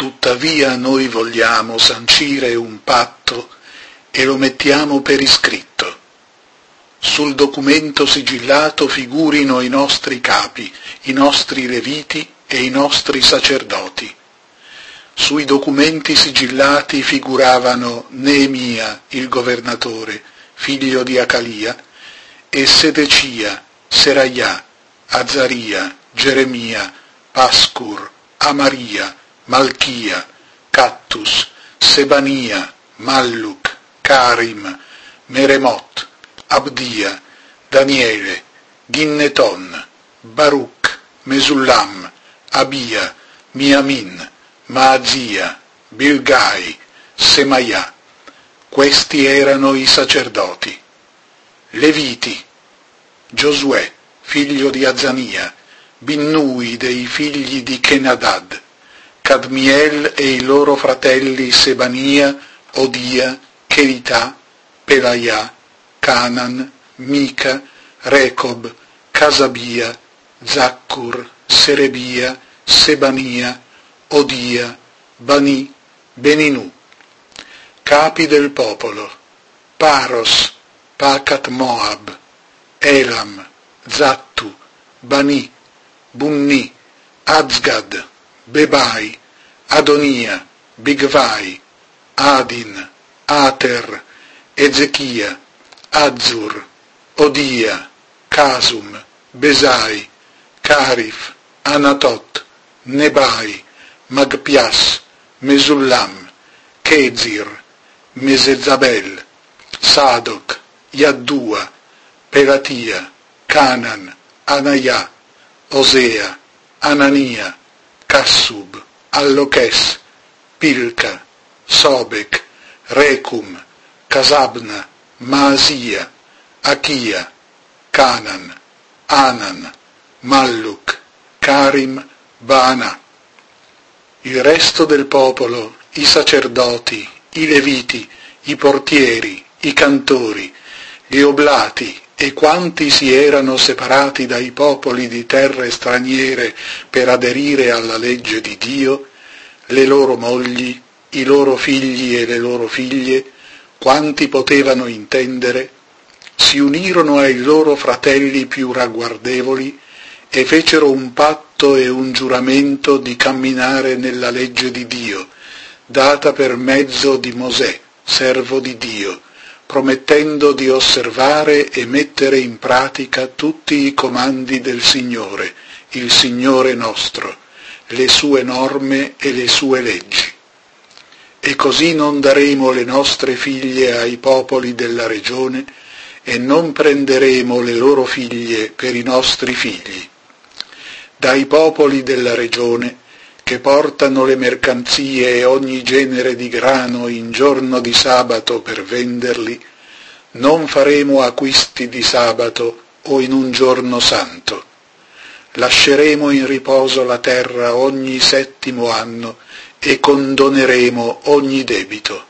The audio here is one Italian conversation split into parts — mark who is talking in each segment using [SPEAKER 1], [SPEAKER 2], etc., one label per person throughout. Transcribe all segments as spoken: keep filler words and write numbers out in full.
[SPEAKER 1] Tuttavia noi vogliamo sancire un patto e lo mettiamo per iscritto. Sul documento sigillato figurino i nostri capi, i nostri leviti e i nostri sacerdoti. Sui documenti sigillati figuravano Neemia, il governatore, figlio di Acalia, e Sedecia, Seraiah, Azaria, Geremia, Pascur, Amaria, Malchia, Cattus, Sebania, Malluk, Karim, Meremot, Abdia, Daniele, Ginneton, Baruch, Mesullam, Abia, Miamin, Maazia, Bilgai, Semaia. Questi erano i sacerdoti. Leviti: Giosuè, figlio di Azania, Binnui dei figli di Kenadad, Cadmiel e i loro fratelli Sebania, Odia, Cherità, Pelaiah, Canan, Mica, Recob, Casabia, Zackur, Serebia, Sebania, Odia, Bani, Beninu. Capi del popolo: Paros, Pacat Moab, Elam, Zattu, Bani, Bunni, Azgad, Bebai, Adonia, Bigvai, Adin, Ater, Ezechia, Azzur, Odia, Casum, Besai, Carif, Anatot, Nebai, Magpias, Mesullam, Chezir, Mesezabel, Sadoc, Yaddua, Pelatia, Canan, Anaiah, Osea, Anania, Cassub, Alloches, Pilca, Sobek, Recum, Casabna, Maasia, Achia, Canan, Anan, Malluk, Karim, Baana. Il resto del popolo, i sacerdoti, i leviti, i portieri, i cantori, gli oblati e quanti si erano separati dai popoli di terre straniere per aderire alla legge di Dio, le loro mogli, i loro figli e le loro figlie, quanti potevano intendere, si unirono ai loro fratelli più ragguardevoli e fecero un patto e un giuramento di camminare nella legge di Dio, data per mezzo di Mosè, servo di Dio, promettendo di osservare e mettere in pratica tutti i comandi del Signore, il Signore nostro, le sue norme e le sue leggi. E così non daremo le nostre figlie ai popoli della regione e non prenderemo le loro figlie per i nostri figli. Dai popoli della regione, che portano le mercanzie e ogni genere di grano in giorno di sabato per venderli, non faremo acquisti di sabato o in un giorno santo. Lasceremo in riposo la terra ogni settimo anno e condoneremo ogni debito.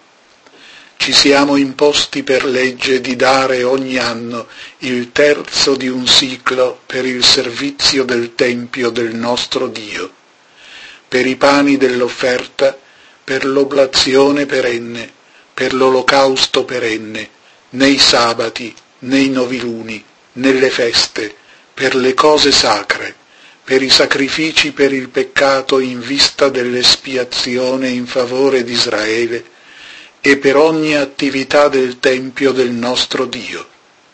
[SPEAKER 1] Ci siamo imposti per legge di dare ogni anno il terzo di un siclo per il servizio del Tempio del nostro Dio, per i pani dell'offerta, per l'oblazione perenne, per l'olocausto perenne, nei sabati, nei noviluni, nelle feste, per le cose sacre, per i sacrifici per il peccato in vista dell'espiazione in favore di Israele e per ogni attività del Tempio del nostro Dio.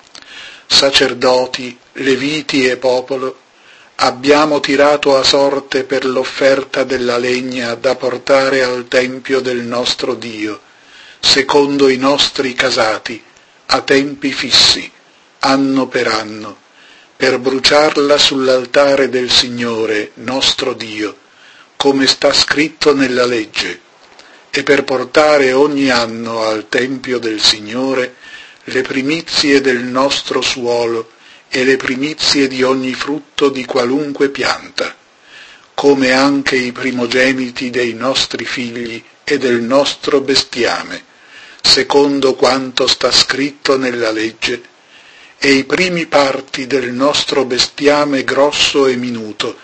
[SPEAKER 1] Sacerdoti, leviti e popolo, abbiamo tirato a sorte per l'offerta della legna da portare al Tempio del nostro Dio, secondo i nostri casati, a tempi fissi, anno per anno, per bruciarla sull'altare del Signore, nostro Dio, come sta scritto nella legge, e per portare ogni anno al Tempio del Signore le primizie del nostro suolo e le primizie di ogni frutto di qualunque pianta, come anche i primogeniti dei nostri figli e del nostro bestiame, secondo quanto sta scritto nella legge, e i primi parti del nostro bestiame grosso e minuto,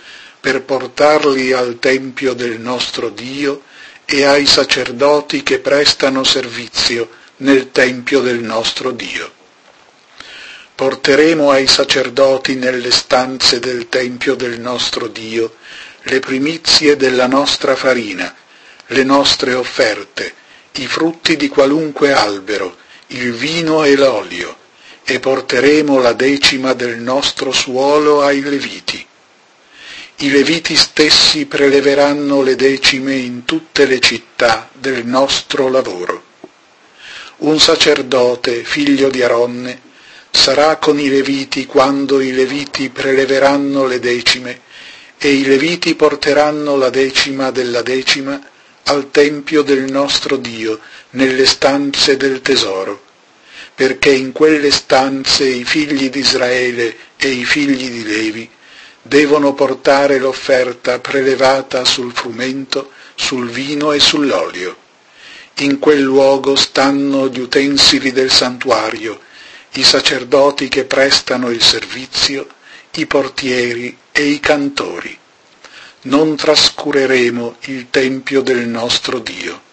[SPEAKER 1] per portarli al Tempio del nostro Dio e ai sacerdoti che prestano servizio nel Tempio del nostro Dio. Porteremo ai sacerdoti nelle stanze del Tempio del nostro Dio le primizie della nostra farina, le nostre offerte, i frutti di qualunque albero, il vino e l'olio, e porteremo la decima del nostro suolo ai Leviti. I Leviti stessi preleveranno le decime in tutte le città del nostro lavoro. Un sacerdote, figlio di Aronne, sarà con i Leviti quando i Leviti preleveranno le decime, e i Leviti porteranno la decima della decima al Tempio del nostro Dio, nelle stanze del tesoro, perché in quelle stanze i figli di Israele e i figli di Levi devono portare l'offerta prelevata sul frumento, sul vino e sull'olio. In quel luogo stanno gli utensili del santuario, i sacerdoti che prestano il servizio, i portieri e i cantori. Non trascureremo il Tempio del nostro Dio.